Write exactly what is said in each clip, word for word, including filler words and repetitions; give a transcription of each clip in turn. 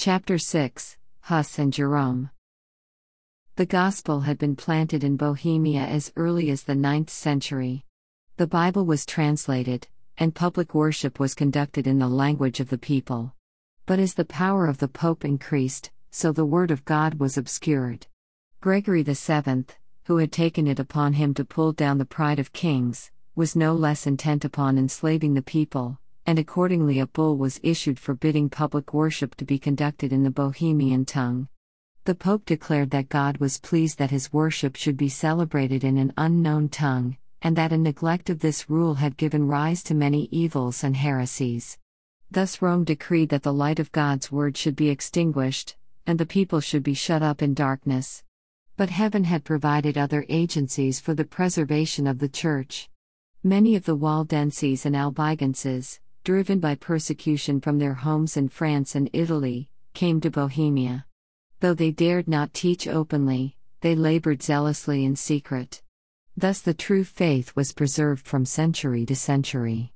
Chapter six, Huss and Jerome. The Gospel had been planted in Bohemia as early as the ninth century. The Bible was translated, and public worship was conducted in the language of the people. But as the power of the Pope increased, so the Word of God was obscured. Gregory the Seventh, who had taken it upon him to pull down the pride of kings, was no less intent upon enslaving the people, and accordingly a bull was issued forbidding public worship to be conducted in the Bohemian tongue. The Pope declared that God was pleased that his worship should be celebrated in an unknown tongue, and that a neglect of this rule had given rise to many evils and heresies. Thus Rome decreed that the light of God's word should be extinguished, and the people should be shut up in darkness. But heaven had provided other agencies for the preservation of the Church. Many of the Waldenses and Albigenses, driven by persecution from their homes in France and Italy, came to Bohemia. Though they dared not teach openly, they labored zealously in secret. Thus the true faith was preserved from century to century.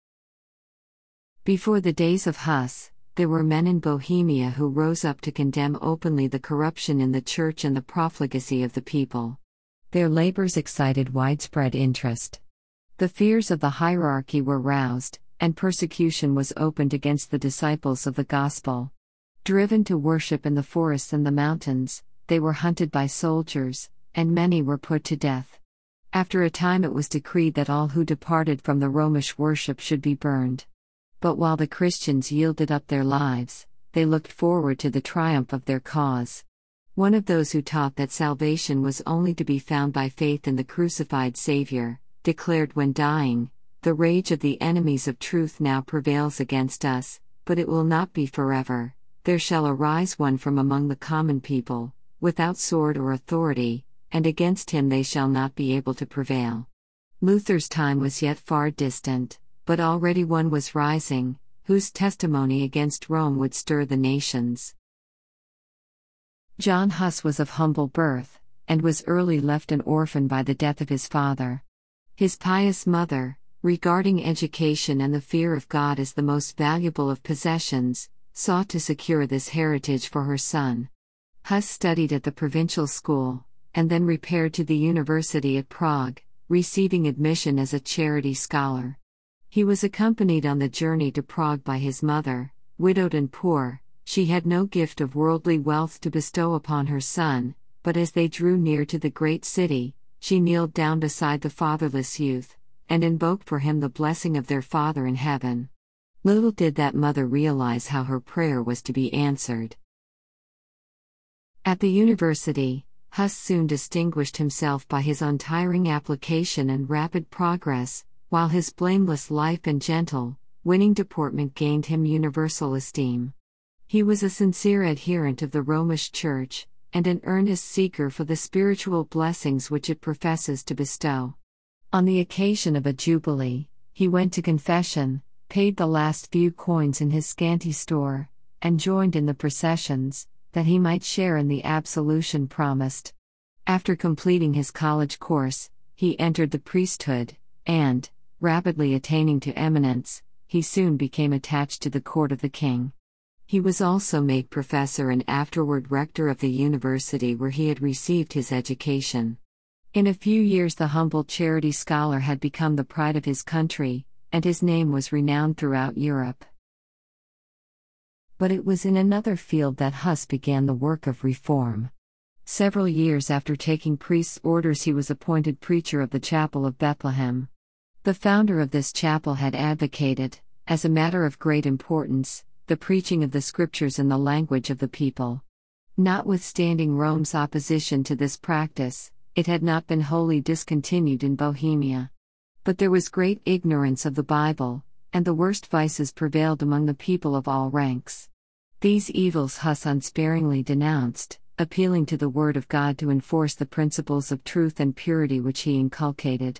Before the days of Huss, there were men in Bohemia who rose up to condemn openly the corruption in the Church and the profligacy of the people. Their labors excited widespread interest. The fears of the hierarchy were roused, and persecution was opened against the disciples of the gospel. Driven to worship in the forests and the mountains, they were hunted by soldiers, and many were put to death. After a time it was decreed that all who departed from the Romish worship should be burned. But while the Christians yielded up their lives, they looked forward to the triumph of their cause. One of those who taught that salvation was only to be found by faith in the crucified Savior, declared when dying, "The rage of the enemies of truth now prevails against us, but it will not be forever. There shall arise one from among the common people, without sword or authority, and against him they shall not be able to prevail." Luther's time was yet far distant, but already one was rising, whose testimony against Rome would stir the nations. John Huss was of humble birth, and was early left an orphan by the death of his father. His pious mother, regarding education and the fear of God as the most valuable of possessions, sought to secure this heritage for her son. Huss studied at the provincial school, and then repaired to the university at Prague, receiving admission as a charity scholar. He was accompanied on the journey to Prague by his mother, widowed and poor. She had no gift of worldly wealth to bestow upon her son, but as they drew near to the great city, she kneeled down beside the fatherless youth, and invoked for him the blessing of their Father in heaven. Little did that mother realize how her prayer was to be answered. At the university, Huss soon distinguished himself by his untiring application and rapid progress, while his blameless life and gentle, winning deportment gained him universal esteem. He was a sincere adherent of the Romish Church, and an earnest seeker for the spiritual blessings which it professes to bestow. On the occasion of a jubilee, he went to confession, paid the last few coins in his scanty store, and joined in the processions, that he might share in the absolution promised. After completing his college course, he entered the priesthood, and, rapidly attaining to eminence, he soon became attached to the court of the king. He was also made professor and afterward rector of the university where he had received his education. In a few years the humble charity scholar had become the pride of his country, and his name was renowned throughout Europe. But it was in another field that Huss began the work of reform. Several years after taking priest's orders he was appointed preacher of the chapel of Bethlehem. The founder of this chapel had advocated, as a matter of great importance, the preaching of the scriptures in the language of the people. Notwithstanding Rome's opposition to this practice, it had not been wholly discontinued in Bohemia. But there was great ignorance of the Bible, and the worst vices prevailed among the people of all ranks. These evils Huss unsparingly denounced, appealing to the Word of God to enforce the principles of truth and purity which he inculcated.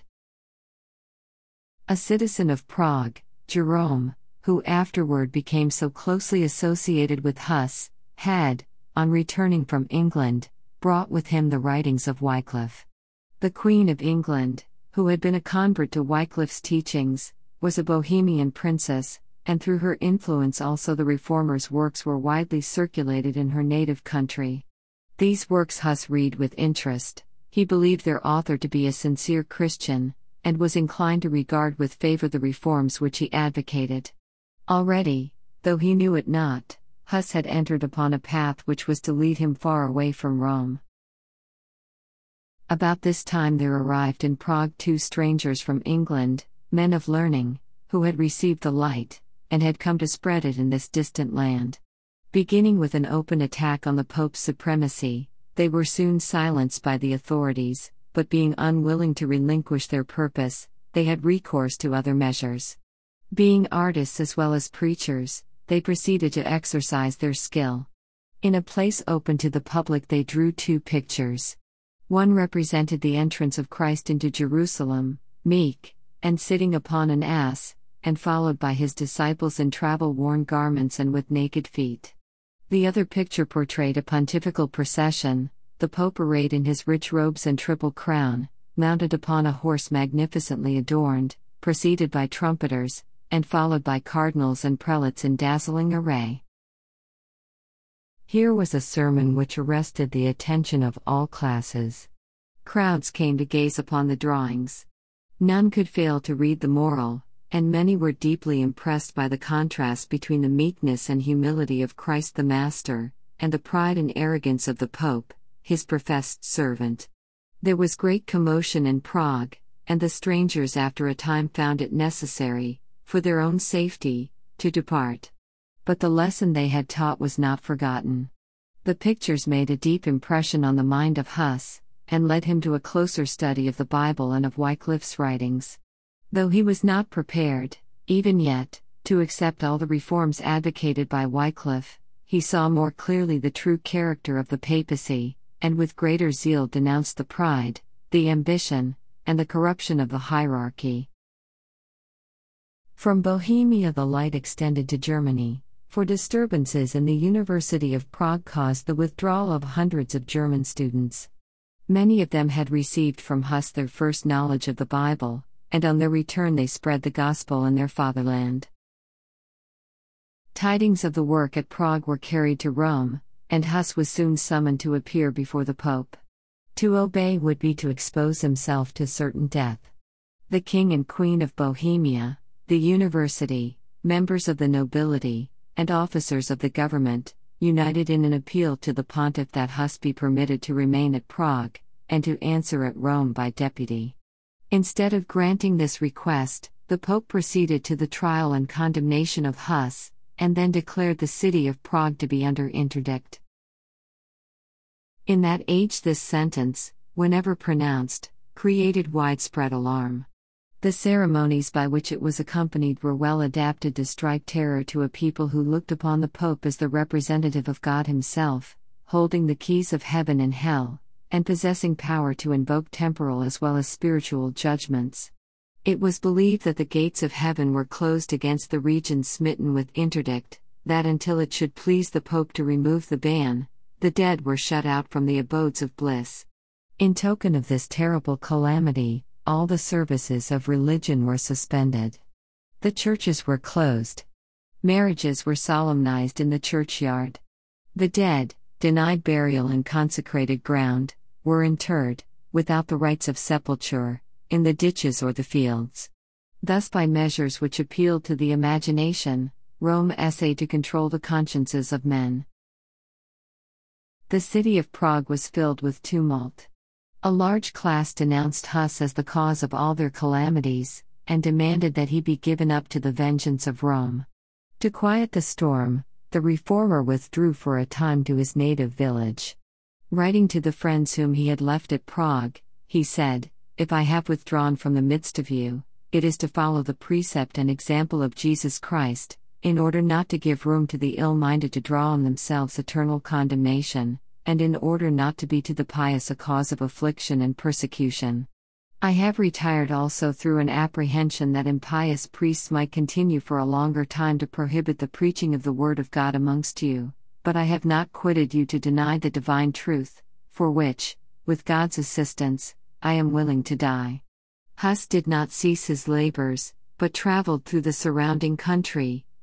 A citizen of Prague, Jerome, who afterward became so closely associated with Huss, had, on returning from England, brought with him the writings of Wycliffe. The Queen of England, who had been a convert to Wycliffe's teachings, was a Bohemian princess, and through her influence also the reformer's works were widely circulated in her native country. These works Huss read with interest. He believed their author to be a sincere Christian, and was inclined to regard with favor the reforms which he advocated. Already, though he knew it not, Huss had entered upon a path which was to lead him far away from Rome. About this time there arrived in Prague two strangers from England, men of learning, who had received the light, and had come to spread it in this distant land. Beginning with an open attack on the Pope's supremacy, they were soon silenced by the authorities, but being unwilling to relinquish their purpose, they had recourse to other measures. Being artists as well as preachers, they proceeded to exercise their skill. In a place open to the public they drew two pictures. One represented the entrance of Christ into Jerusalem, meek, and sitting upon an ass, and followed by his disciples in travel-worn garments and with naked feet. The other picture portrayed a pontifical procession, the Pope arrayed in his rich robes and triple crown, mounted upon a horse magnificently adorned, preceded by trumpeters, and followed by cardinals and prelates in dazzling array. Here was a sermon which arrested the attention of all classes. Crowds came to gaze upon the drawings. None could fail to read the moral, and many were deeply impressed by the contrast between the meekness and humility of Christ the Master, and the pride and arrogance of the Pope, his professed servant. There was great commotion in Prague, and the strangers after a time found it necessary, for their own safety, to depart. But the lesson they had taught was not forgotten. The pictures made a deep impression on the mind of Huss, and led him to a closer study of the Bible and of Wycliffe's writings. Though he was not prepared, even yet, to accept all the reforms advocated by Wycliffe, he saw more clearly the true character of the papacy, and with greater zeal denounced the pride, the ambition, and the corruption of the hierarchy. From Bohemia the light extended to Germany, for disturbances in the University of Prague caused the withdrawal of hundreds of German students. Many of them had received from Huss their first knowledge of the Bible, and on their return they spread the gospel in their fatherland. Tidings of the work at Prague were carried to Rome, and Huss was soon summoned to appear before the Pope. To obey would be to expose himself to certain death. The King and Queen of Bohemia, the University, members of the nobility, and officers of the government, united in an appeal to the pontiff that Huss be permitted to remain at Prague, and to answer at Rome by deputy. Instead of granting this request, the Pope proceeded to the trial and condemnation of Huss, and then declared the city of Prague to be under interdict. In that age this sentence, whenever pronounced, created widespread alarm. The ceremonies by which it was accompanied were well adapted to strike terror to a people who looked upon the Pope as the representative of God himself, holding the keys of heaven and hell, and possessing power to invoke temporal as well as spiritual judgments. It was believed that the gates of heaven were closed against the regions smitten with interdict, that until it should please the Pope to remove the ban, the dead were shut out from the abodes of bliss. In token of this terrible calamity, all the services of religion were suspended. The churches were closed. Marriages were solemnized in the churchyard. The dead, denied burial in consecrated ground, were interred, without the rites of sepulture, in the ditches or the fields. Thus, by measures which appealed to the imagination, Rome essayed to control the consciences of men. The city of Prague was filled with tumult. A large class denounced Huss as the cause of all their calamities, and demanded that he be given up to the vengeance of Rome. To quiet the storm, the reformer withdrew for a time to his native village. Writing to the friends whom he had left at Prague, he said, "If I have withdrawn from the midst of you, it is to follow the precept and example of Jesus Christ, in order not to give room to the ill-minded to draw on themselves eternal condemnation, and in order not to be to the pious a cause of affliction and persecution. I have retired also through an apprehension that impious priests might continue for a longer time to prohibit the preaching of the word of God amongst you, but I have not quitted you to deny the divine truth, for which, with God's assistance, I am willing to die." Huss did not cease his labors, but traveled through the surrounding country,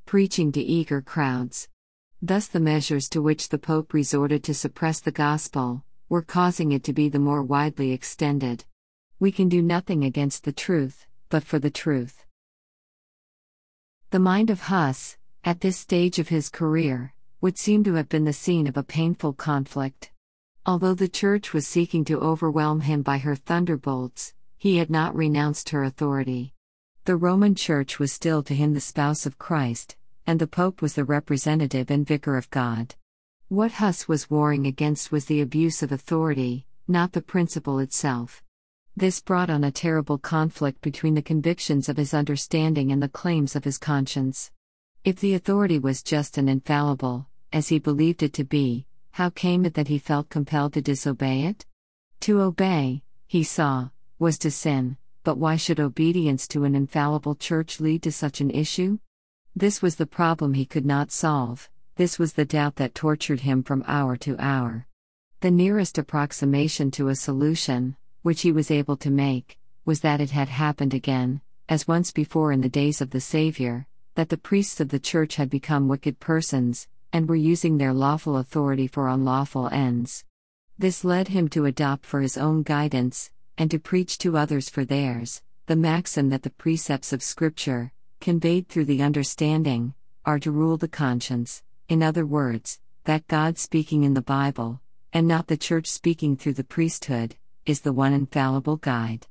preaching to eager crowds. Thus the measures to which the Pope resorted to suppress the gospel were causing it to be the more widely extended. We can do nothing against the truth, but for the truth. The mind of Huss, at this stage of his career, would seem to have been the scene of a painful conflict. Although the Church was seeking to overwhelm him by her thunderbolts, he had not renounced her authority. The Roman Church was still to him the spouse of Christ, and the Pope was the representative and vicar of God. What Huss was warring against was the abuse of authority, not the principle itself. This brought on a terrible conflict between the convictions of his understanding and the claims of his conscience. If the authority was just and infallible, as he believed it to be, how came it that he felt compelled to disobey it? To obey, he saw, was to sin, but why should obedience to an infallible church lead to such an issue? This was the problem he could not solve, this was the doubt that tortured him from hour to hour. The nearest approximation to a solution, which he was able to make, was that it had happened again, as once before in the days of the Savior, that the priests of the Church had become wicked persons, and were using their lawful authority for unlawful ends. This led him to adopt for his own guidance, and to preach to others for theirs, the maxim that the precepts of Scripture, conveyed through the understanding, are to rule the conscience, in other words, that God speaking in the Bible, and not the Church speaking through the priesthood, is the one infallible guide.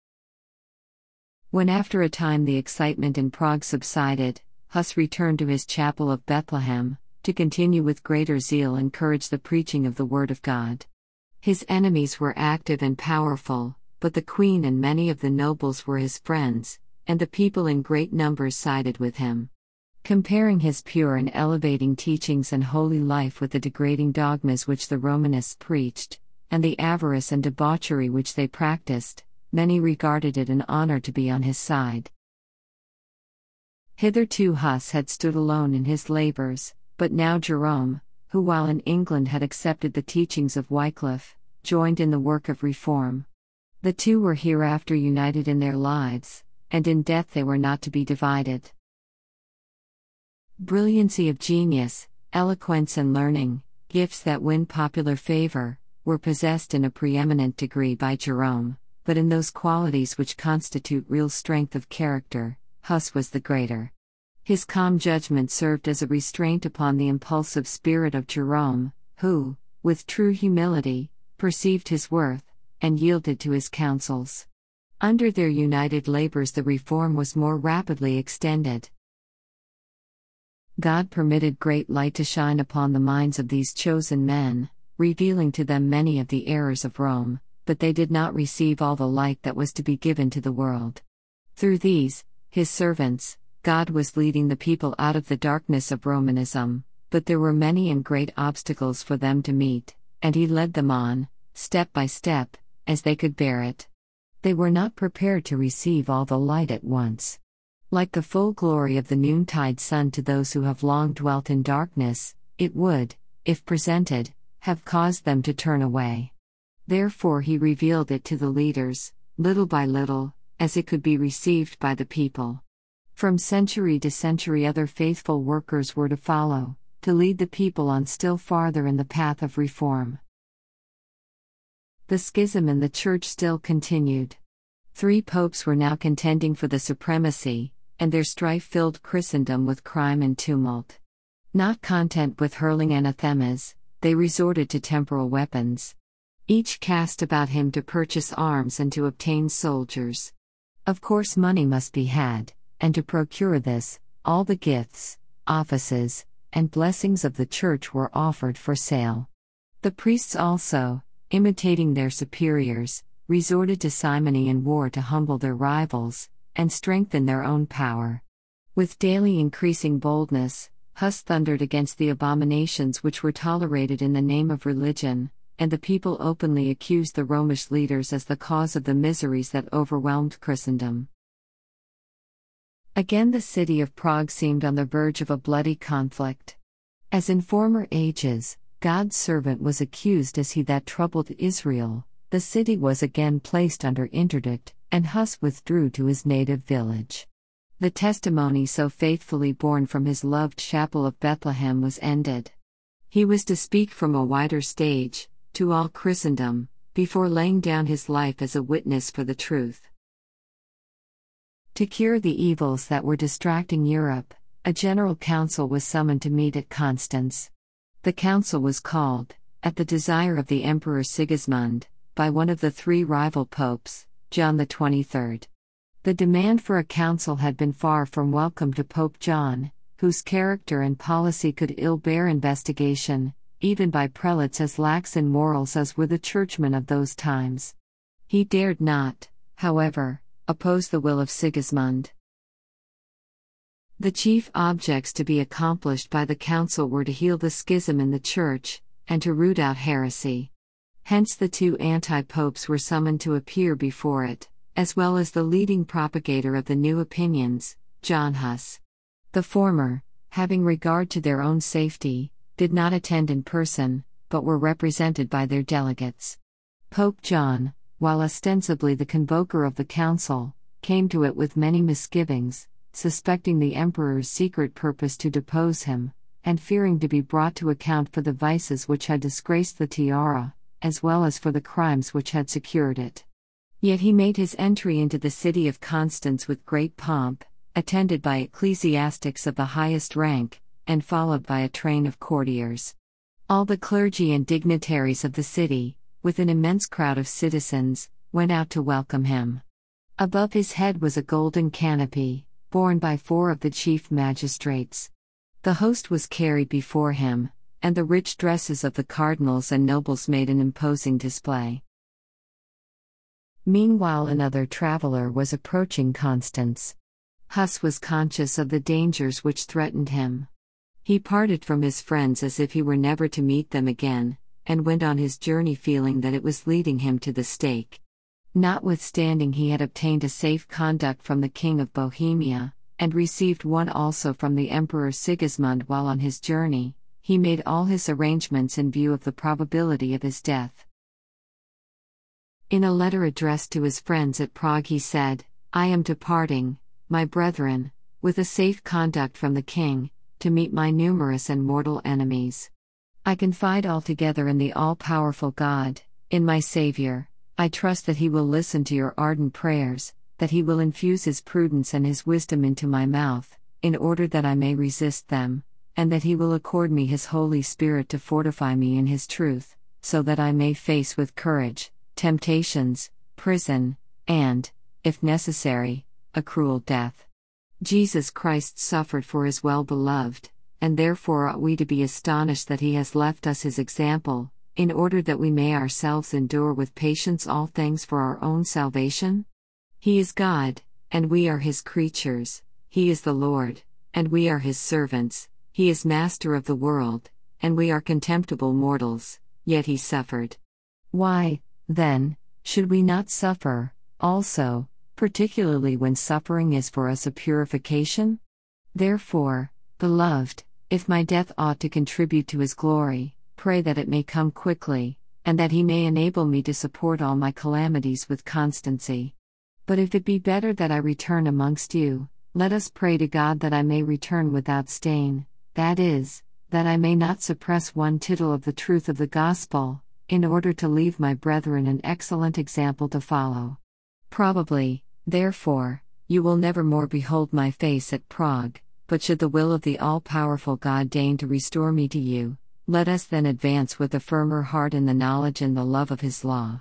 When after a time the excitement in Prague subsided, Huss returned to his chapel of Bethlehem, to continue with greater zeal and courage the preaching of the Word of God. His enemies were active and powerful, but the Queen and many of the nobles were his friends, and the people in great numbers sided with him. Comparing his pure and elevating teachings and holy life with the degrading dogmas which the Romanists preached, and the avarice and debauchery which they practiced, many regarded it an honor to be on his side. Hitherto Huss had stood alone in his labors, but now Jerome, who while in England had accepted the teachings of Wycliffe, joined in the work of reform. The two were hereafter united in their lives, and in death they were not to be divided. Brilliancy of genius, eloquence and learning, gifts that win popular favor, were possessed in a preeminent degree by Jerome, but in those qualities which constitute real strength of character, Huss was the greater. His calm judgment served as a restraint upon the impulsive spirit of Jerome, who, with true humility, perceived his worth, and yielded to his counsels. Under their united labors the reform was more rapidly extended. God permitted great light to shine upon the minds of these chosen men, revealing to them many of the errors of Rome, but they did not receive all the light that was to be given to the world. Through these, his servants, God was leading the people out of the darkness of Romanism, but there were many and great obstacles for them to meet, and he led them on, step by step, as they could bear it. They were not prepared to receive all the light at once. Like the full glory of the noontide sun to those who have long dwelt in darkness, it would, if presented, have caused them to turn away. Therefore he revealed it to the leaders, little by little, as it could be received by the people. From century to century other faithful workers were to follow, to lead the people on still farther in the path of reform. The schism in the Church still continued. Three popes were now contending for the supremacy, and their strife filled Christendom with crime and tumult. Not content with hurling anathemas, they resorted to temporal weapons. Each cast about him to purchase arms and to obtain soldiers. Of course money must be had, and to procure this, all the gifts, offices, and blessings of the Church were offered for sale. The priests also, imitating their superiors, resorted to simony and war to humble their rivals, and strengthen their own power. With daily increasing boldness, Huss thundered against the abominations which were tolerated in the name of religion, and the people openly accused the Romish leaders as the cause of the miseries that overwhelmed Christendom. Again the city of Prague seemed on the verge of a bloody conflict. As in former ages, God's servant was accused as he that troubled Israel, the city was again placed under interdict, and Huss withdrew to his native village. The testimony so faithfully borne from his loved chapel of Bethlehem was ended. He was to speak from a wider stage, to all Christendom, before laying down his life as a witness for the truth. To cure the evils that were distracting Europe, a general council was summoned to meet at Constance. The council was called, at the desire of the Emperor Sigismund, by one of the three rival popes, John the twenty-third. The demand for a council had been far from welcome to Pope John, whose character and policy could ill bear investigation, even by prelates as lax in morals as were the churchmen of those times. He dared not, however, oppose the will of Sigismund. The chief objects to be accomplished by the council were to heal the schism in the Church, and to root out heresy. Hence the two anti-popes were summoned to appear before it, as well as the leading propagator of the new opinions, John Huss. The former, having regard to their own safety, did not attend in person, but were represented by their delegates. Pope John, while ostensibly the convoker of the council, came to it with many misgivings, suspecting the emperor's secret purpose to depose him, and fearing to be brought to account for the vices which had disgraced the tiara, as well as for the crimes which had secured it. Yet he made his entry into the city of Constance with great pomp, attended by ecclesiastics of the highest rank, and followed by a train of courtiers. All the clergy and dignitaries of the city, with an immense crowd of citizens, went out to welcome him. Above his head was a golden canopy, borne by four of the chief magistrates. The host was carried before him, and the rich dresses of the cardinals and nobles made an imposing display. Meanwhile, another traveler was approaching Constance. Huss was conscious of the dangers which threatened him. He parted from his friends as if he were never to meet them again, and went on his journey feeling that it was leading him to the stake. Notwithstanding he had obtained a safe conduct from the King of Bohemia, and received one also from the Emperor Sigismund while on his journey, he made all his arrangements in view of the probability of his death. In a letter addressed to his friends at Prague he said, "I am departing, my brethren, with a safe conduct from the king, to meet my numerous and mortal enemies. I confide altogether in the all-powerful God, in my Saviour. I trust that he will listen to your ardent prayers, that he will infuse his prudence and his wisdom into my mouth, in order that I may resist them, and that he will accord me his Holy Spirit to fortify me in his truth, so that I may face with courage temptations, prison, and, if necessary, a cruel death. Jesus Christ suffered for his well-beloved, and therefore ought we to be astonished that he has left us his example, in order that we may ourselves endure with patience all things for our own salvation? He is God, and we are his creatures. He is the Lord, and we are his servants. He is master of the world, and we are contemptible mortals, yet he suffered. Why, then, should we not suffer, also, particularly when suffering is for us a purification? Therefore, beloved, if my death ought to contribute to his glory, pray that it may come quickly, and that he may enable me to support all my calamities with constancy. But if it be better that I return amongst you, let us pray to God that I may return without stain, that is, that I may not suppress one tittle of the truth of the gospel, in order to leave my brethren an excellent example to follow. Probably, therefore, you will never more behold my face at Prague, but should the will of the all-powerful God deign to restore me to you, let us then advance with a firmer heart in the knowledge and the love of his law."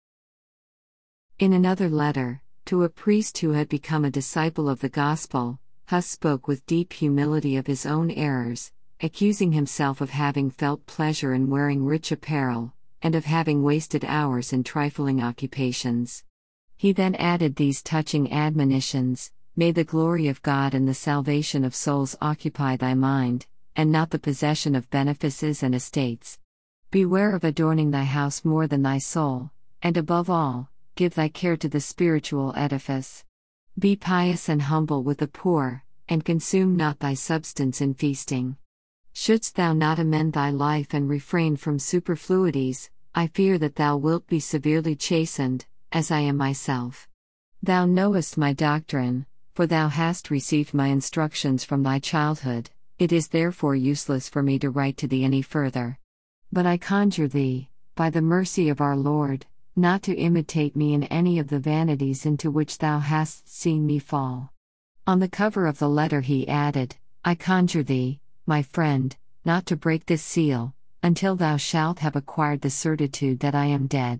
In another letter, to a priest who had become a disciple of the gospel, Huss spoke with deep humility of his own errors, accusing himself of having felt pleasure in wearing rich apparel, and of having wasted hours in trifling occupations. He then added these touching admonitions: "May the glory of God and the salvation of souls occupy thy mind, and not the possession of benefices and estates. Beware of adorning thy house more than thy soul, and above all, give thy care to the spiritual edifice. Be pious and humble with the poor, and consume not thy substance in feasting. Shouldst thou not amend thy life and refrain from superfluities, I fear that thou wilt be severely chastened, as I am myself. Thou knowest my doctrine, For thou hast received my instructions from thy childhood, it is therefore useless for me to write to thee any further. But I conjure thee, by the mercy of our Lord, not to imitate me in any of the vanities into which thou hast seen me fall. On the cover of the letter he added, I conjure thee, my friend, not to break this seal, until thou shalt have acquired the certitude that I am dead.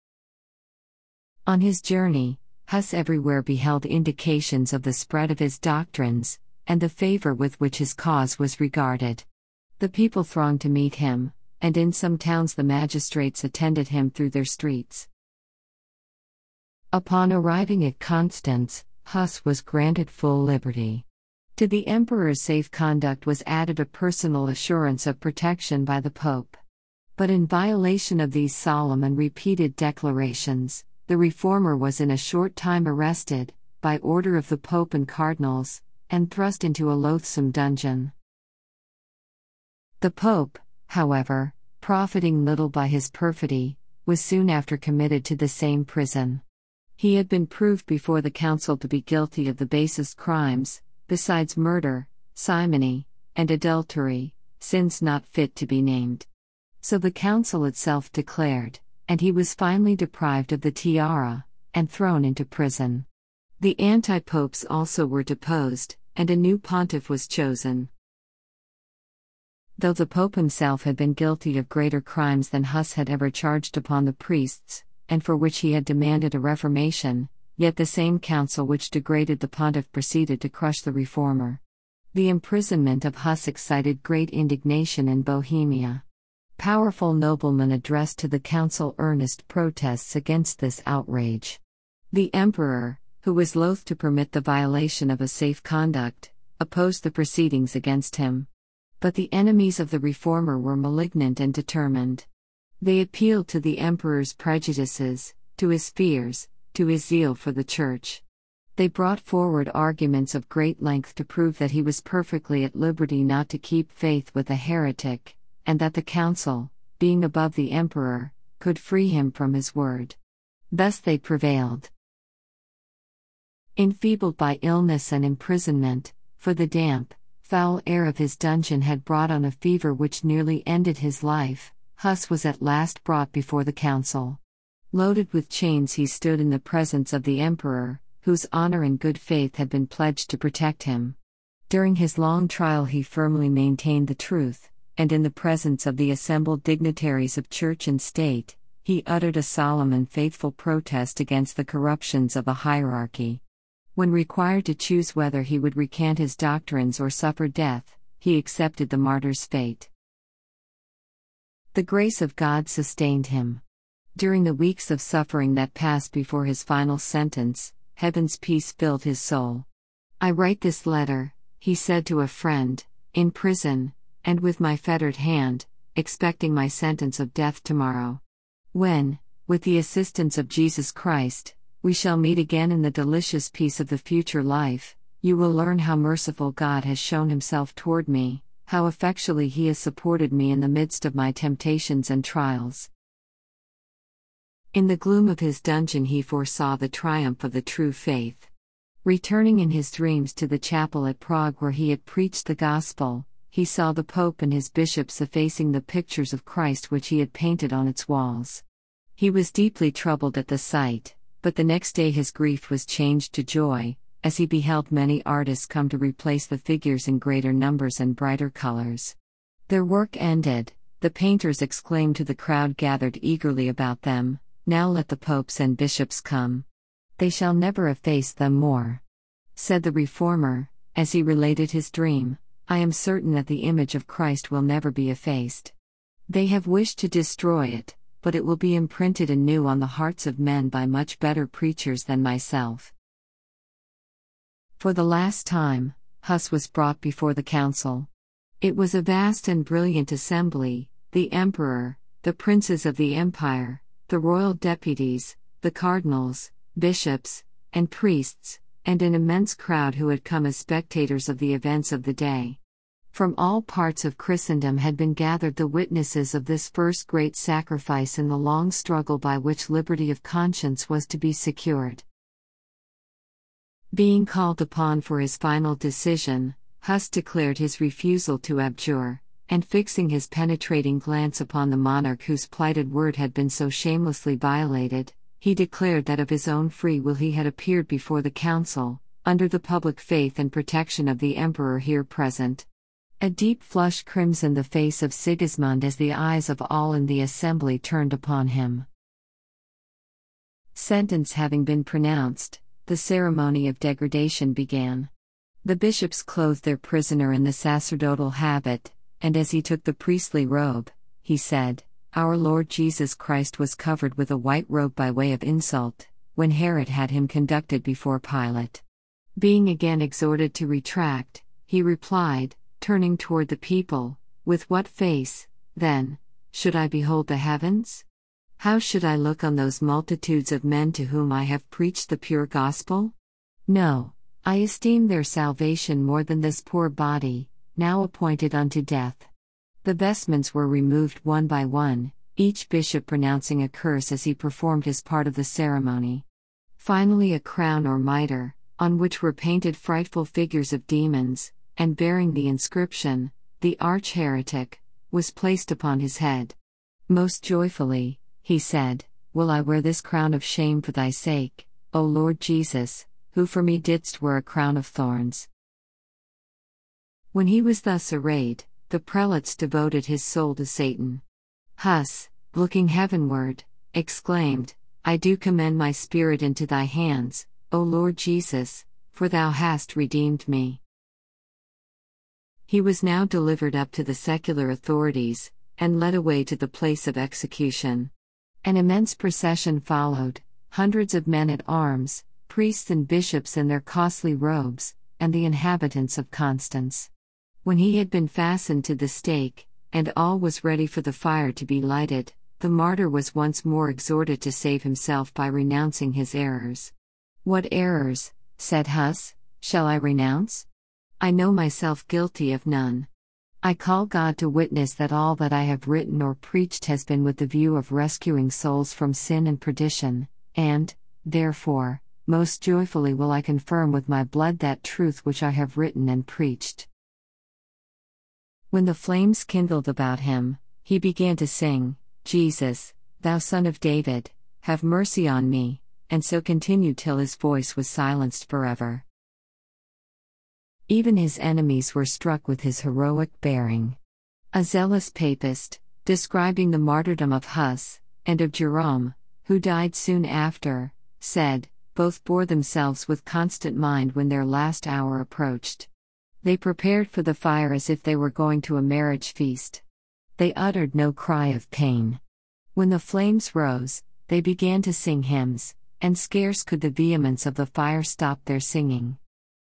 On his journey, Huss everywhere beheld indications of the spread of his doctrines, and the favor with which his cause was regarded. The people thronged to meet him, and in some towns the magistrates attended him through their streets. Upon arriving at Constance, Huss was granted full liberty. To the emperor's safe conduct was added a personal assurance of protection by the Pope. But in violation of these solemn and repeated declarations, the reformer was in a short time arrested, by order of the Pope and cardinals, and thrust into a loathsome dungeon. The Pope, however, profiting little by his perfidy, was soon after committed to the same prison. He had been proved before the council to be guilty of the basest crimes, besides murder, simony, and adultery, sins not fit to be named. So the council itself declared, and he was finally deprived of the tiara, and thrown into prison. The anti-popes also were deposed, and a new pontiff was chosen. Though the Pope himself had been guilty of greater crimes than Huss had ever charged upon the priests, and for which he had demanded a reformation, yet the same council which degraded the pontiff proceeded to crush the reformer. The imprisonment of Huss excited great indignation in Bohemia. Powerful noblemen addressed to the council earnest protests against this outrage. The emperor, who was loath to permit the violation of a safe conduct, opposed the proceedings against him. But the enemies of the reformer were malignant and determined. They appealed to the emperor's prejudices, to his fears, to his zeal for the church. They brought forward arguments of great length to prove that he was perfectly at liberty not to keep faith with a heretic, and that the council, being above the emperor, could free him from his word. Thus they prevailed. Enfeebled by illness and imprisonment, for the damp, foul air of his dungeon had brought on a fever which nearly ended his life, Huss was at last brought before the council. Loaded with chains he stood in the presence of the emperor, whose honor and good faith had been pledged to protect him. During his long trial he firmly maintained the truth, and in the presence of the assembled dignitaries of church and state, he uttered a solemn and faithful protest against the corruptions of the hierarchy. When required to choose whether he would recant his doctrines or suffer death, he accepted the martyr's fate. The grace of God sustained him. During the weeks of suffering that passed before his final sentence, heaven's peace filled his soul. I write this letter, he said to a friend, in prison, and with my fettered hand, expecting my sentence of death tomorrow. When, with the assistance of Jesus Christ, we shall meet again in the delicious peace of the future life, you will learn how merciful God has shown himself toward me, how effectually he has supported me in the midst of my temptations and trials. In the gloom of his dungeon he foresaw the triumph of the true faith. Returning in his dreams to the chapel at Prague where he had preached the gospel, he saw the Pope and his bishops effacing the pictures of Christ which he had painted on its walls. He was deeply troubled at the sight, but the next day his grief was changed to joy, as he beheld many artists come to replace the figures in greater numbers and brighter colors. Their work ended, the painters exclaimed to the crowd gathered eagerly about them, "Now let the popes and bishops come. They shall never efface them more." Said the reformer, as he related his dream, "I am certain that the image of Christ will never be effaced. They have wished to destroy it, but it will be imprinted anew on the hearts of men by much better preachers than myself." For the last time, Huss was brought before the council. It was a vast and brilliant assembly: the emperor, the princes of the empire, the royal deputies, the cardinals, bishops, and priests, and an immense crowd who had come as spectators of the events of the day. From all parts of Christendom had been gathered the witnesses of this first great sacrifice in the long struggle by which liberty of conscience was to be secured. Being called upon for his final decision, Huss declared his refusal to abjure, and fixing his penetrating glance upon the monarch whose plighted word had been so shamelessly violated, he declared that of his own free will he had appeared before the council, under the public faith and protection of the emperor here present. A deep flush crimsoned the face of Sigismund as the eyes of all in the assembly turned upon him. Sentence having been pronounced, the ceremony of degradation began. The bishops clothed their prisoner in the sacerdotal habit, and as he took the priestly robe, he said, "Our Lord Jesus Christ was covered with a white robe by way of insult, when Herod had him conducted before Pilate." Being again exhorted to retract, he replied, turning toward the people, "With what face, then, should I behold the heavens? How should I look on those multitudes of men to whom I have preached the pure gospel? No, I esteem their salvation more than this poor body, now appointed unto death." The vestments were removed one by one, each bishop pronouncing a curse as he performed his part of the ceremony. Finally, a crown or mitre, on which were painted frightful figures of demons, and bearing the inscription, "The Arch-Heretic," was placed upon his head. "Most joyfully," he said, "will I wear this crown of shame for thy sake, O Lord Jesus, who for me didst wear a crown of thorns." When he was thus arrayed, the prelates devoted his soul to Satan. Huss, looking heavenward, exclaimed, "I do commend my spirit into thy hands, O Lord Jesus, for thou hast redeemed me." He was now delivered up to the secular authorities, and led away to the place of execution. An immense procession followed, hundreds of men at arms, priests and bishops in their costly robes, and the inhabitants of Constance. When he had been fastened to the stake, and all was ready for the fire to be lighted, the martyr was once more exhorted to save himself by renouncing his errors. "What errors," said Huss, "shall I renounce? I know myself guilty of none. I call God to witness that all that I have written or preached has been with the view of rescuing souls from sin and perdition, and, therefore, most joyfully will I confirm with my blood that truth which I have written and preached." When the flames kindled about him, he began to sing, "Jesus, thou Son of David, have mercy on me," and so continued till his voice was silenced forever. Even his enemies were struck with his heroic bearing. A zealous papist, describing the martyrdom of Huss, and of Jerome, who died soon after, said, "Both bore themselves with constant mind when their last hour approached. They prepared for the fire as if they were going to a marriage feast. They uttered no cry of pain. When the flames rose, they began to sing hymns, and scarce could the vehemence of the fire stop their singing."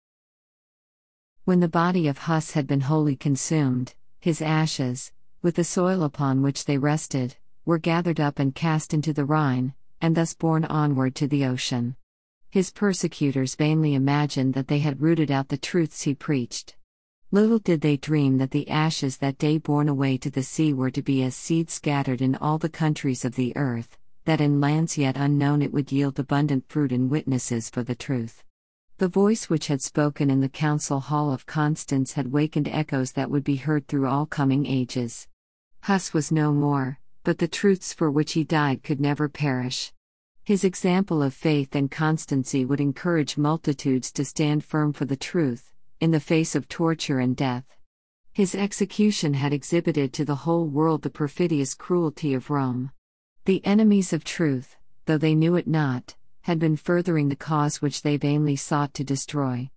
When the body of Huss had been wholly consumed, his ashes, with the soil upon which they rested, were gathered up and cast into the Rhine, and thus borne onward to the ocean. His persecutors vainly imagined that they had rooted out the truths he preached. Little did they dream that the ashes that day borne away to the sea were to be as seed scattered in all the countries of the earth, that in lands yet unknown it would yield abundant fruit and witnesses for the truth. The voice which had spoken in the council hall of Constance had wakened echoes that would be heard through all coming ages. Huss was no more, but the truths for which he died could never perish. His example of faith and constancy would encourage multitudes to stand firm for the truth, in the face of torture and death. His execution had exhibited to the whole world the perfidious cruelty of Rome. The enemies of truth, though they knew it not, had been furthering the cause which they vainly sought to destroy.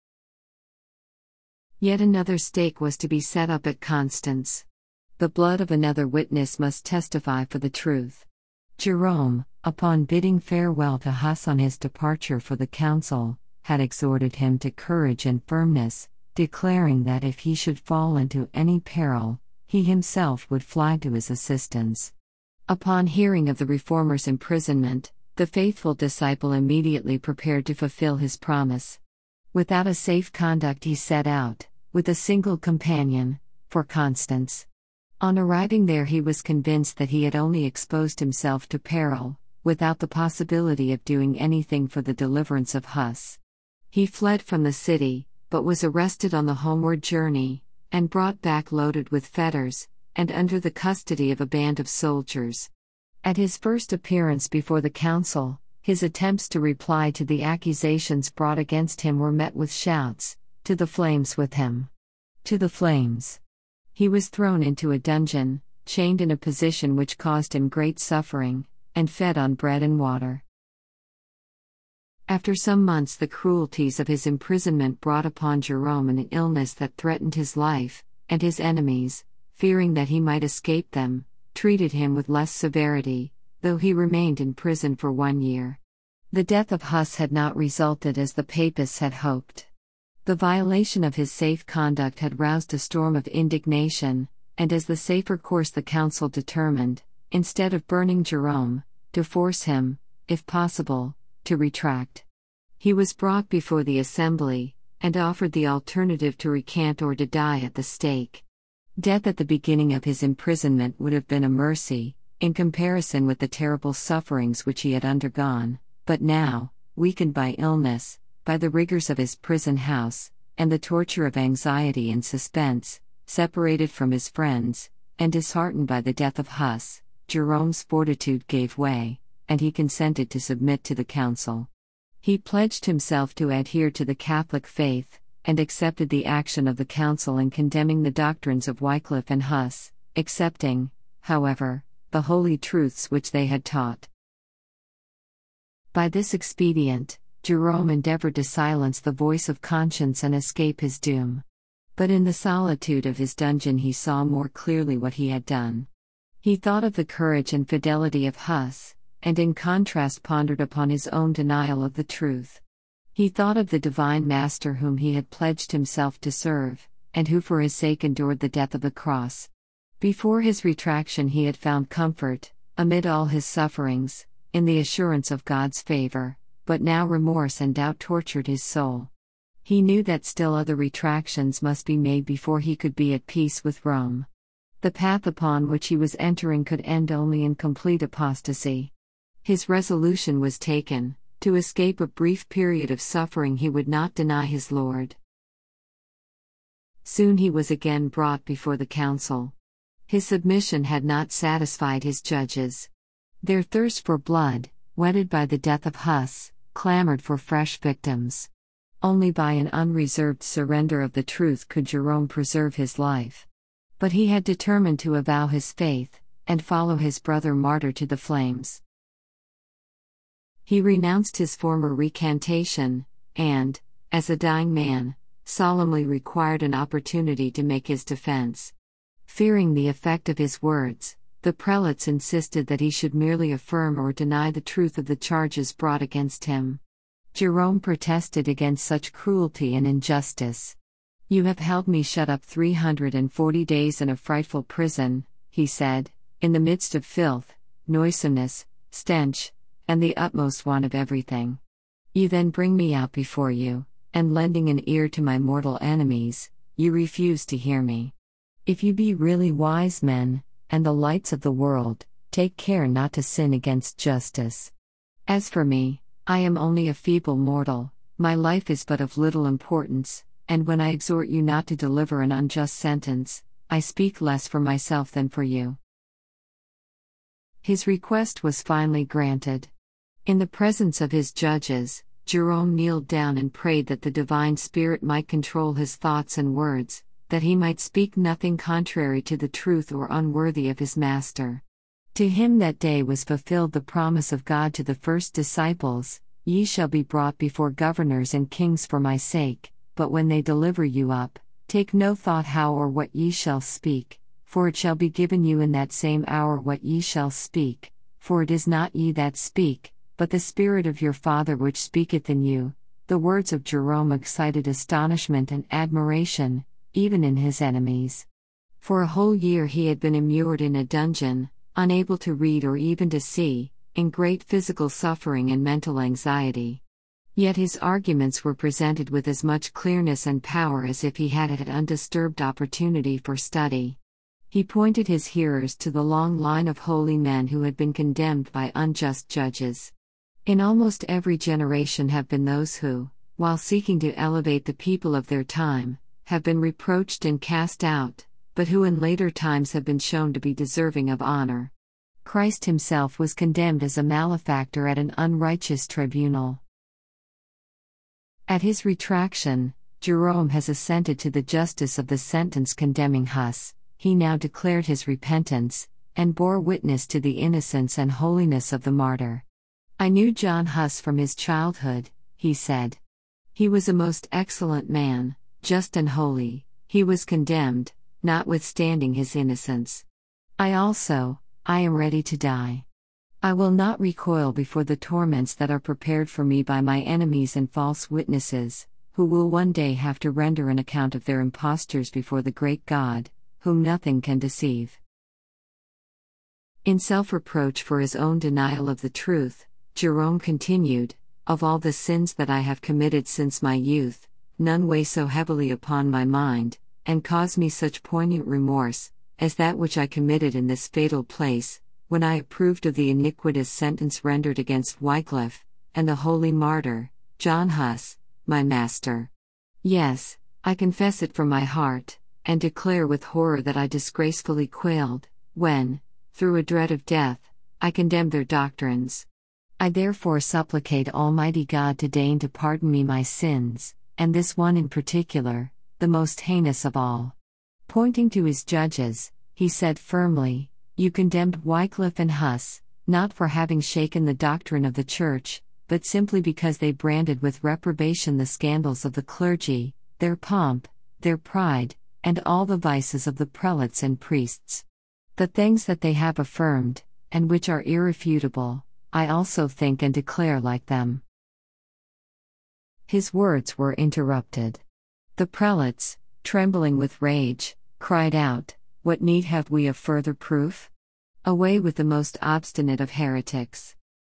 Yet another stake was to be set up at Constance. The blood of another witness must testify for the truth. Jerome, upon bidding farewell to Huss on his departure for the council, had exhorted him to courage and firmness, declaring that if he should fall into any peril, he himself would fly to his assistance. Upon hearing of the reformer's imprisonment, the faithful disciple immediately prepared to fulfill his promise. Without a safe conduct he set out, with a single companion, for Constance. On arriving there he was convinced that he had only exposed himself to peril, without the possibility of doing anything for the deliverance of Huss. He fled from the city, but was arrested on the homeward journey, and brought back loaded with fetters, and under the custody of a band of soldiers. At his first appearance before the council, his attempts to reply to the accusations brought against him were met with shouts, "To the flames with him! To the flames!" He was thrown into a dungeon, chained in a position which caused him great suffering, and fed on bread and water. After some months, the cruelties of his imprisonment brought upon Jerome an illness that threatened his life, and his enemies, fearing that he might escape them, treated him with less severity, though he remained in prison for one year. The death of Huss had not resulted as the Papists had hoped. The violation of his safe conduct had roused a storm of indignation, and as the safer course the council determined, instead of burning Jerome, to force him, if possible, to retract. He was brought before the assembly, and offered the alternative to recant or to die at the stake. Death at the beginning of his imprisonment would have been a mercy, in comparison with the terrible sufferings which he had undergone, but now, weakened by illness, by the rigors of his prison house, and the torture of anxiety and suspense, separated from his friends, and disheartened by the death of Huss, Jerome's fortitude gave way, and he consented to submit to the council. He pledged himself to adhere to the Catholic faith, and accepted the action of the council in condemning the doctrines of Wycliffe and Huss, accepting, however, the holy truths which they had taught. By this expedient, Jerome endeavored to silence the voice of conscience and escape his doom. But in the solitude of his dungeon he saw more clearly what he had done. He thought of the courage and fidelity of Huss, and in contrast pondered upon his own denial of the truth. He thought of the divine Master whom he had pledged himself to serve, and who for his sake endured the death of the cross. Before his retraction he had found comfort, amid all his sufferings, in the assurance of God's favor, but now remorse and doubt tortured his soul. He knew that still other retractions must be made before he could be at peace with Rome. The path upon which he was entering could end only in complete apostasy. His resolution was taken: to escape a brief period of suffering he would not deny his Lord. Soon he was again brought before the council. His submission had not satisfied his judges. Their thirst for blood, whetted by the death of Huss, clamored for fresh victims. Only by an unreserved surrender of the truth could Jerome preserve his life. But he had determined to avow his faith, and follow his brother martyr to the flames. He renounced his former recantation, and, as a dying man, solemnly required an opportunity to make his defense. Fearing the effect of his words, the prelates insisted that he should merely affirm or deny the truth of the charges brought against him. Jerome protested against such cruelty and injustice. "You have held me shut up three hundred and forty days in a frightful prison," he said, "in the midst of filth, noisomeness, stench, and the utmost want of everything. You then bring me out before you, and lending an ear to my mortal enemies, you refuse to hear me. If you be really wise men, and the lights of the world, take care not to sin against justice. As for me, I am only a feeble mortal, my life is but of little importance, and when I exhort you not to deliver an unjust sentence, I speak less for myself than for you." His request was finally granted. In the presence of his judges, Jerome kneeled down and prayed that the divine Spirit might control his thoughts and words, that he might speak nothing contrary to the truth or unworthy of his Master. To him that day was fulfilled the promise of God to the first disciples: "Ye shall be brought before governors and kings for my sake, but when they deliver you up, take no thought how or what ye shall speak, for it shall be given you in that same hour what ye shall speak, for it is not ye that speak, but the Spirit of your Father which speaketh in you." The words of Jerome excited astonishment and admiration, even in his enemies. For a whole year he had been immured in a dungeon, unable to read or even to see, in great physical suffering and mental anxiety. Yet his arguments were presented with as much clearness and power as if he had had undisturbed opportunity for study. He pointed his hearers to the long line of holy men who had been condemned by unjust judges. In almost every generation have been those who, while seeking to elevate the people of their time, have been reproached and cast out, but who in later times have been shown to be deserving of honor. Christ himself was condemned as a malefactor at an unrighteous tribunal. At his retraction, Jerome has assented to the justice of the sentence condemning Huss. He now declared his repentance, and bore witness to the innocence and holiness of the martyr. "I knew John Huss from his childhood," he said. "He was a most excellent man, just and holy. He was condemned, notwithstanding his innocence. I also, I am ready to die. I will not recoil before the torments that are prepared for me by my enemies and false witnesses, who will one day have to render an account of their impostures before the great God, whom nothing can deceive." In self-reproach for his own denial of the truth, Jerome continued, "Of all the sins that I have committed since my youth, none weigh so heavily upon my mind, and cause me such poignant remorse, as that which I committed in this fatal place, when I approved of the iniquitous sentence rendered against Wycliffe, and the holy martyr, John Huss, my master. Yes, I confess it from my heart, and declare with horror that I disgracefully quailed, when, through a dread of death, I condemned their doctrines. I therefore supplicate Almighty God to deign to pardon me my sins, and this one in particular, the most heinous of all." Pointing to his judges, he said firmly, "You condemned Wycliffe and Huss, not for having shaken the doctrine of the Church, but simply because they branded with reprobation the scandals of the clergy, their pomp, their pride, and all the vices of the prelates and priests. The things that they have affirmed, and which are irrefutable, I also think and declare like them." His words were interrupted. The prelates, trembling with rage, cried out, "What need have we of further proof? Away with the most obstinate of heretics."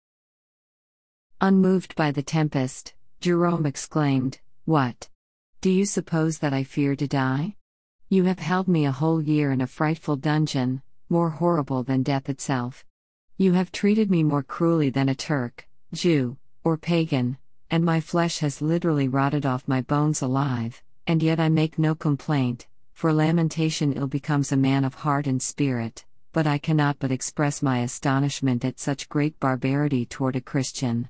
Unmoved by the tempest, Jerome exclaimed, "What? Do you suppose that I fear to die? You have held me a whole year in a frightful dungeon, more horrible than death itself. You have treated me more cruelly than a Turk, Jew, or pagan, and my flesh has literally rotted off my bones alive, and yet I make no complaint, for lamentation ill becomes a man of heart and spirit, but I cannot but express my astonishment at such great barbarity toward a Christian."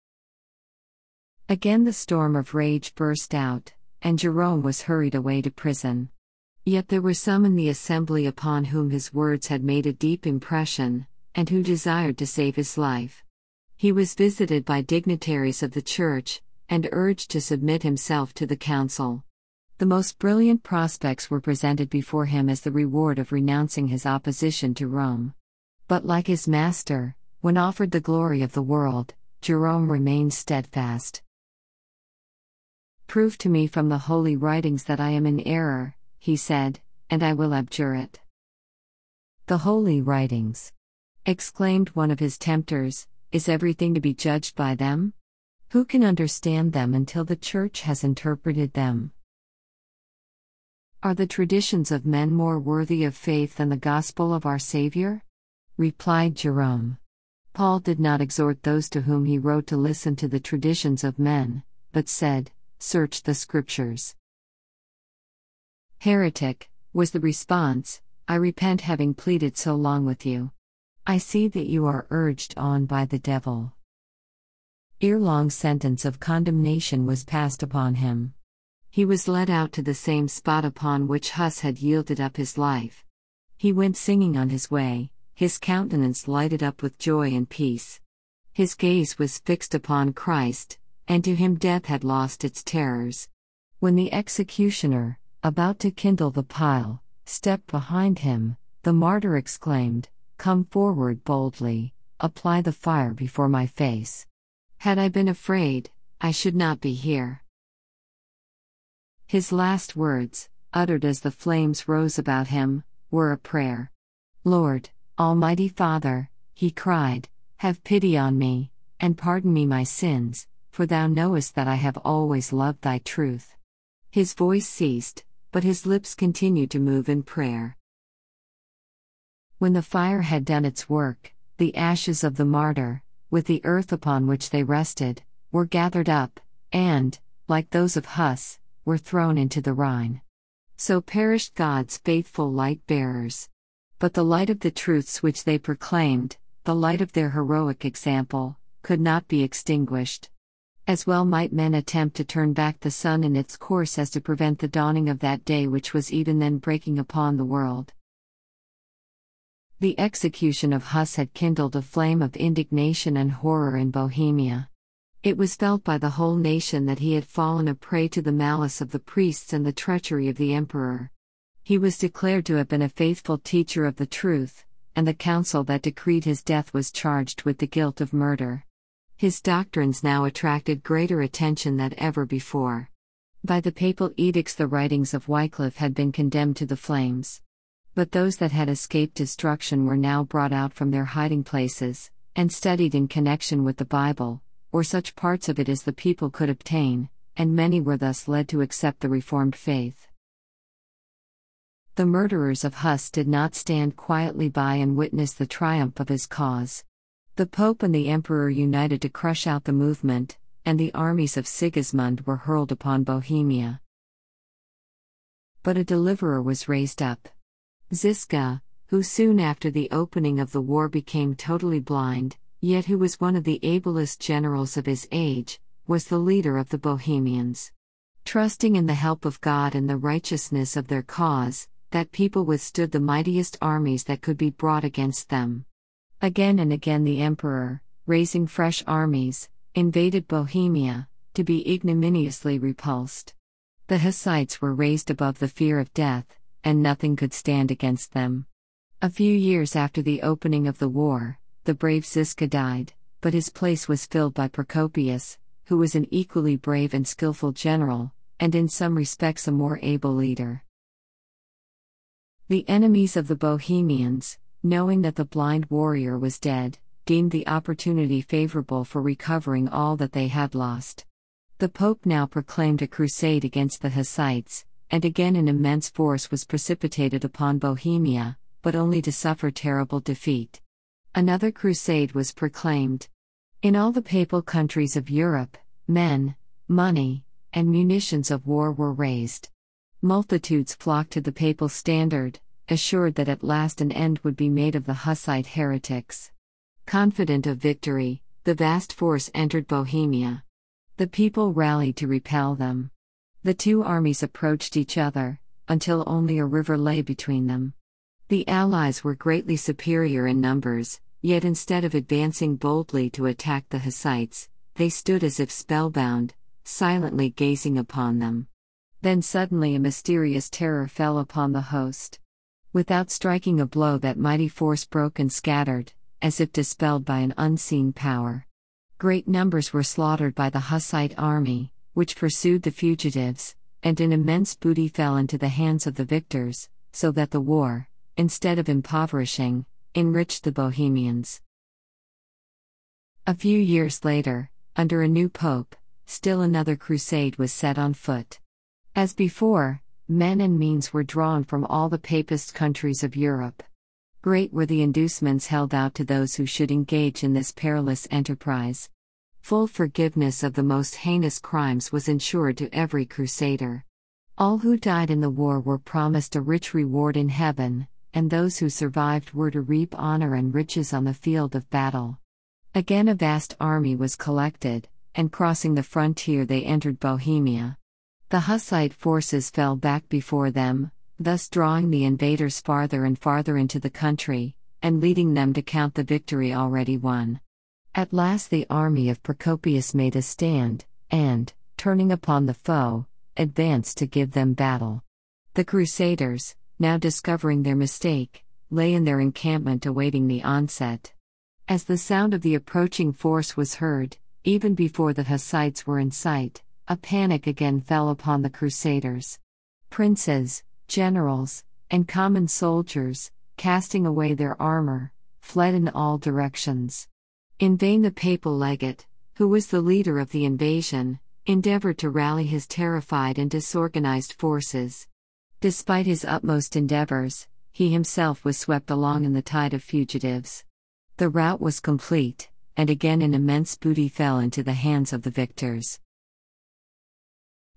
Again the storm of rage burst out, and Jerome was hurried away to prison. Yet there were some in the assembly upon whom his words had made a deep impression, and who desired to save his life. He was visited by dignitaries of the Church, and urged to submit himself to the council. The most brilliant prospects were presented before him as the reward of renouncing his opposition to Rome. But like his master, when offered the glory of the world, Jerome remained steadfast. "Prove to me from the holy writings that I am in error," he said, "and I will abjure it." "The holy writings," exclaimed one of his tempters, "is everything to be judged by them? Who can understand them until the Church has interpreted them? Are the traditions of men more worthy of faith than the gospel of our Savior?" replied Jerome. Paul did not exhort those to whom he wrote to listen to the traditions of men, but said, "Search the Scriptures." "Heretic," was the response, "I repent having pleaded so long with you. I see that you are urged on by the devil." Ere long sentence of condemnation was passed upon him. He was led out to the same spot upon which Huss had yielded up his life. He went singing on his way, his countenance lighted up with joy and peace. His gaze was fixed upon Christ, and to him death had lost its terrors. When the executioner, about to kindle the pile, stepped behind him, the martyr exclaimed, "Come forward boldly, apply the fire before my face. Had I been afraid, I should not be here." His last words, uttered as the flames rose about him, were a prayer. "Lord, Almighty Father," he cried, "have pity on me, and pardon me my sins, for thou knowest that I have always loved thy truth." His voice ceased, but his lips continued to move in prayer. When the fire had done its work, the ashes of the martyr, with the earth upon which they rested, were gathered up, and, like those of Hus, were thrown into the Rhine. So perished God's faithful light-bearers. But the light of the truths which they proclaimed, the light of their heroic example, could not be extinguished. As well might men attempt to turn back the sun in its course as to prevent the dawning of that day which was even then breaking upon the world. The execution of Hus had kindled a flame of indignation and horror in Bohemia. It was felt by the whole nation that he had fallen a prey to the malice of the priests and the treachery of the emperor. He was declared to have been a faithful teacher of the truth, and the council that decreed his death was charged with the guilt of murder. His doctrines now attracted greater attention than ever before. By the papal edicts the writings of Wycliffe had been condemned to the flames. But those that had escaped destruction were now brought out from their hiding places, and studied in connection with the Bible, or such parts of it as the people could obtain, and many were thus led to accept the Reformed faith. The murderers of Hus did not stand quietly by and witness the triumph of his cause. The Pope and the Emperor united to crush out the movement, and the armies of Sigismund were hurled upon Bohemia. But a deliverer was raised up. Ziska, who soon after the opening of the war became totally blind, yet who was one of the ablest generals of his age, was the leader of the Bohemians. Trusting in the help of God and the righteousness of their cause, that people withstood the mightiest armies that could be brought against them. Again and again the emperor, raising fresh armies, invaded Bohemia, to be ignominiously repulsed. The Hussites were raised above the fear of death, and nothing could stand against them. A few years after the opening of the war, the brave Ziska died, but his place was filled by Procopius, who was an equally brave and skillful general, and in some respects a more able leader. The enemies of the Bohemians, knowing that the blind warrior was dead, deemed the opportunity favorable for recovering all that they had lost. The Pope now proclaimed a crusade against the Hussites, and again an immense force was precipitated upon Bohemia, but only to suffer terrible defeat. Another crusade was proclaimed. In all the papal countries of Europe, men, money, and munitions of war were raised. Multitudes flocked to the papal standard, assured that at last an end would be made of the Hussite heretics. Confident of victory, the vast force entered Bohemia. The people rallied to repel them. The two armies approached each other, until only a river lay between them. The allies were greatly superior in numbers, yet instead of advancing boldly to attack the Hussites, they stood as if spellbound, silently gazing upon them. Then suddenly a mysterious terror fell upon the host. Without striking a blow, that mighty force broke and scattered, as if dispelled by an unseen power. Great numbers were slaughtered by the Hussite army, which pursued the fugitives, and an immense booty fell into the hands of the victors, so that the war, instead of impoverishing, enriched the Bohemians. A few years later, under a new pope, still another crusade was set on foot. As before, men and means were drawn from all the papist countries of Europe. Great were the inducements held out to those who should engage in this perilous enterprise. Full forgiveness of the most heinous crimes was ensured to every crusader. All who died in the war were promised a rich reward in heaven, and those who survived were to reap honor and riches on the field of battle. Again a vast army was collected, and crossing the frontier they entered Bohemia. The Hussite forces fell back before them, thus drawing the invaders farther and farther into the country, and leading them to count the victory already won. At last the army of Procopius made a stand, and, turning upon the foe, advanced to give them battle. The Crusaders, now discovering their mistake, lay in their encampment awaiting the onset. As the sound of the approaching force was heard, even before the Hussites were in sight, a panic again fell upon the Crusaders. Princes, generals, and common soldiers, casting away their armor, fled in all directions. In vain the papal legate, who was the leader of the invasion, endeavored to rally his terrified and disorganized forces. Despite his utmost endeavors, he himself was swept along in the tide of fugitives. The rout was complete, and again an immense booty fell into the hands of the victors.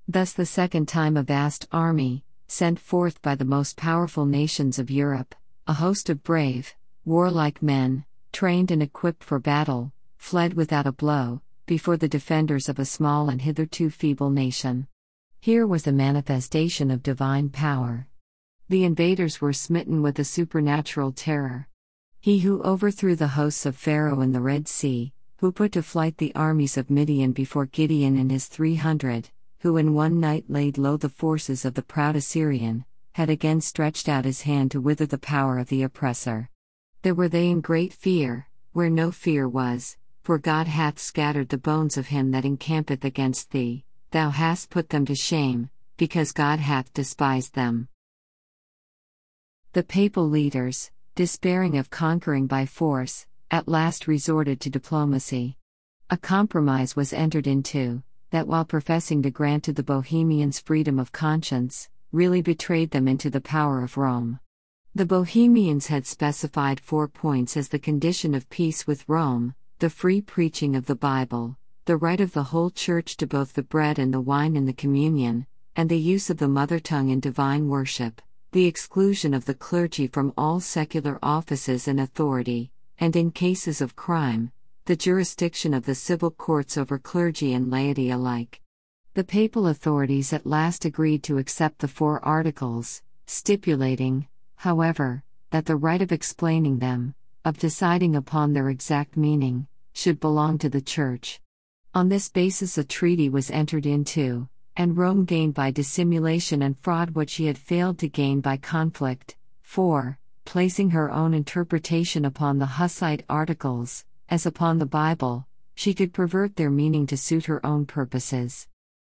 Thus the second time a vast army, sent forth by the most powerful nations of Europe, a host of brave, warlike men, trained and equipped for battle, fled without a blow, before the defenders of a small and hitherto feeble nation. Here was a manifestation of divine power. The invaders were smitten with a supernatural terror. He who overthrew the hosts of Pharaoh in the Red Sea, who put to flight the armies of Midian before Gideon and his three hundred, who in one night laid low the forces of the proud Assyrian, had again stretched out his hand to wither the power of the oppressor. There were they in great fear, where no fear was, for God hath scattered the bones of him that encampeth against thee, thou hast put them to shame, because God hath despised them. The papal leaders, despairing of conquering by force, at last resorted to diplomacy. A compromise was entered into, that while professing to grant to the Bohemians freedom of conscience, really betrayed them into the power of Rome. The Bohemians had specified four points as the condition of peace with Rome: the free preaching of the Bible, the right of the whole Church to both the bread and the wine in the communion, and the use of the mother tongue in divine worship, the exclusion of the clergy from all secular offices and authority, and in cases of crime, the jurisdiction of the civil courts over clergy and laity alike. The papal authorities at last agreed to accept the four articles, stipulating, however, that the right of explaining them, of deciding upon their exact meaning, should belong to the Church. On this basis a treaty was entered into, and Rome gained by dissimulation and fraud what she had failed to gain by conflict, for, placing her own interpretation upon the Hussite articles, as upon the Bible, she could pervert their meaning to suit her own purposes.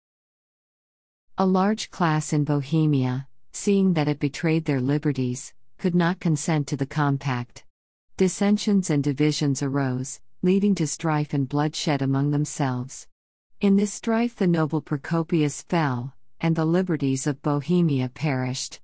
A large class in Bohemia, seeing that it betrayed their liberties, could not consent to the compact. Dissensions and divisions arose, leading to strife and bloodshed among themselves. In this strife the noble Procopius fell, and the liberties of Bohemia perished.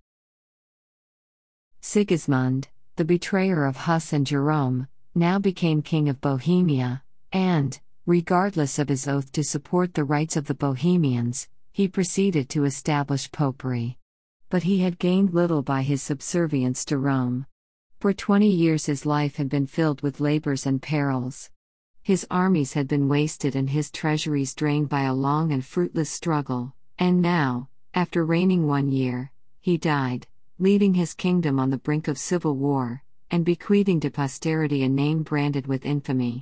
Sigismund, the betrayer of Huss and Jerome, now became king of Bohemia, and, regardless of his oath to support the rights of the Bohemians, he proceeded to establish popery. But he had gained little by his subservience to Rome. For twenty years his life had been filled with labors and perils. His armies had been wasted and his treasuries drained by a long and fruitless struggle, and now, after reigning one year, he died, leaving his kingdom on the brink of civil war, and bequeathing to posterity a name branded with infamy.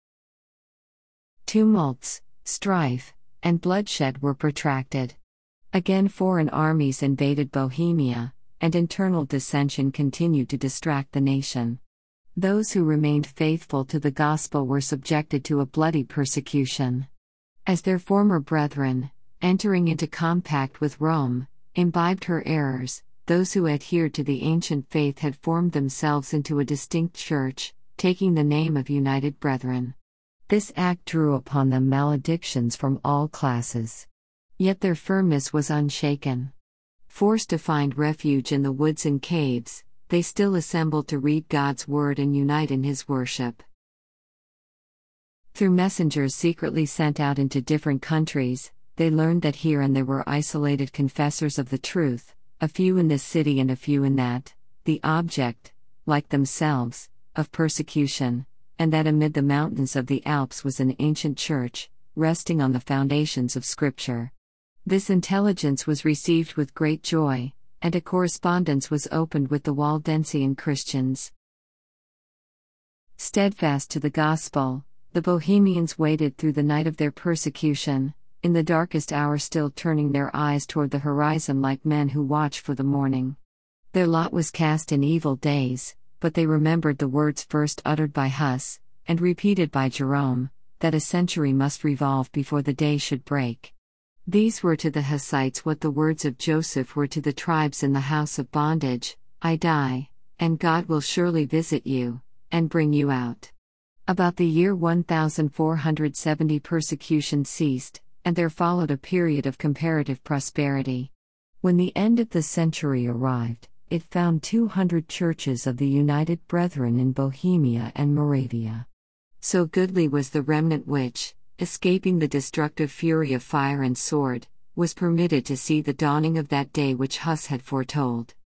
Tumults, strife, and bloodshed were protracted. Again foreign armies invaded Bohemia, and internal dissension continued to distract the nation. Those who remained faithful to the gospel were subjected to a bloody persecution. As their former brethren, entering into compact with Rome, imbibed her errors, those who adhered to the ancient faith had formed themselves into a distinct church, taking the name of United Brethren. This act drew upon them maledictions from all classes. Yet their firmness was unshaken. Forced to find refuge in the woods and caves, they still assembled to read God's word and unite in His worship. Through messengers secretly sent out into different countries, they learned that here and there were isolated confessors of the truth, a few in this city and a few in that, the object, like themselves, of persecution, and that amid the mountains of the Alps was an ancient church, resting on the foundations of Scripture. This intelligence was received with great joy, and a correspondence was opened with the Waldensian Christians. Steadfast to the gospel, the Bohemians waited through the night of their persecution, in the darkest hour still turning their eyes toward the horizon like men who watch for the morning. Their lot was cast in evil days, but they remembered the words first uttered by Huss, and repeated by Jerome, that a century must revolve before the day should break. These were to the Hussites what the words of Joseph were to the tribes in the house of bondage: I die, and God will surely visit you, and bring you out. About the year one thousand four hundred seventy persecution ceased, and there followed a period of comparative prosperity. When the end of the century arrived, it found two hundred churches of the United Brethren in Bohemia and Moravia. So goodly was the remnant which, escaping the destructive fury of fire and sword, was permitted to see the dawning of that day which Huss had foretold.